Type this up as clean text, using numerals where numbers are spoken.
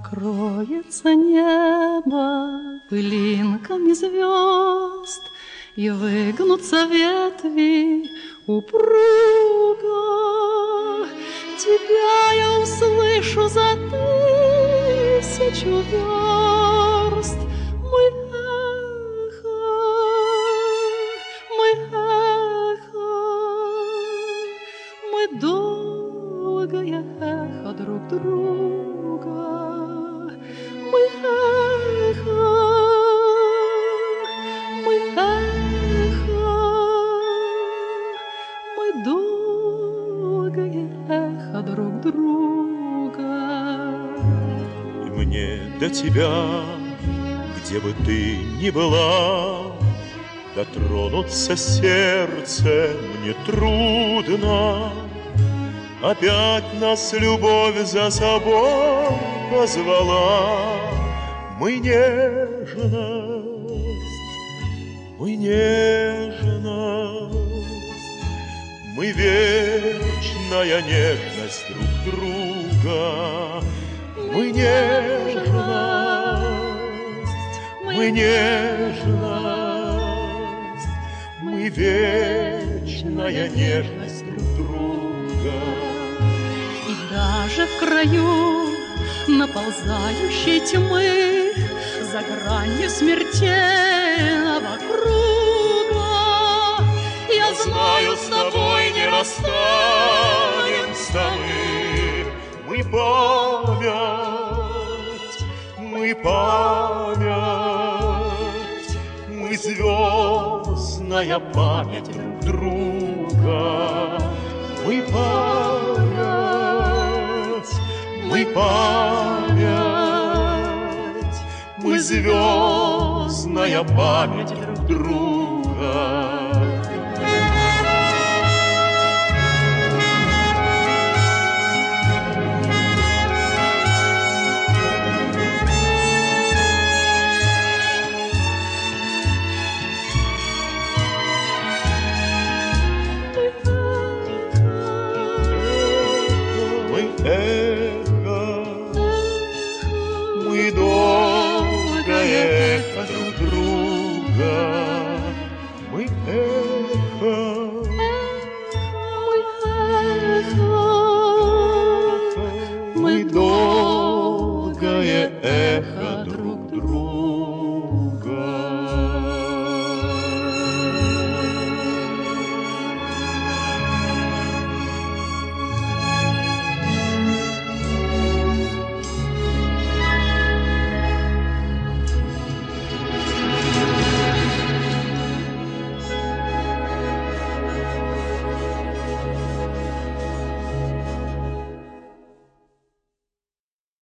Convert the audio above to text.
Покроется небо пылинками звезд, и выгнутся ветви упруго. Тебя я услышу за 1000 верст. Мой эхо, мой эхо, мы долгое эхо друг друга. Мой эхо, мой эхо, мы долгое эхо друг друга. И мне до тебя, где бы ты ни была, дотронуться сердце мне трудно. Опять нас любовь за собой позвала. Мы нежность, мы вечная нежность друг друга. Мы нежность, мы вечная нежность друг друга. И даже в краю наползающей тьмы, за гранью смертельного круга, я знаю, с тобой не расстанемся мы. Мы память, мы звездная память друг друга. Мы память, мы звездная память друг друга. Мы долгое эхо друг друга. Мы эхо, мы долгое эхо друг друга.